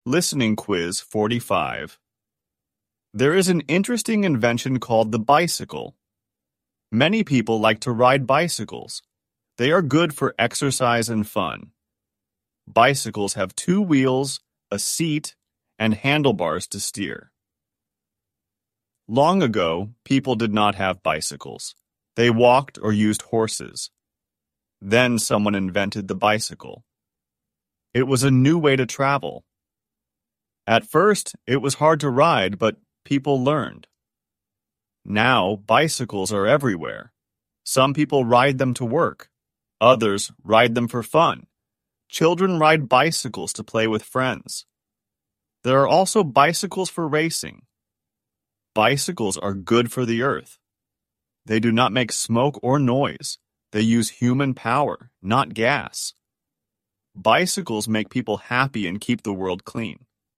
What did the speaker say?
Listening Quiz 45. There is an interesting invention called the bicycle. Many people like to ride bicycles. They are good for exercise and fun. Bicycles have two wheels, a seat, and handlebars to steer. Long ago, people did not have bicycles. They walked or used horses. Then someone invented the bicycle. It was a new way to travel. At first, it was hard to ride, but people learned. Now, bicycles are everywhere. Some people ride them to work. Others ride them for fun. Children ride bicycles to play with friends. There are also bicycles for racing. Bicycles are good for the earth. They do not make smoke or noise. They use human power, not gas. Bicycles make people happy and keep the world clean.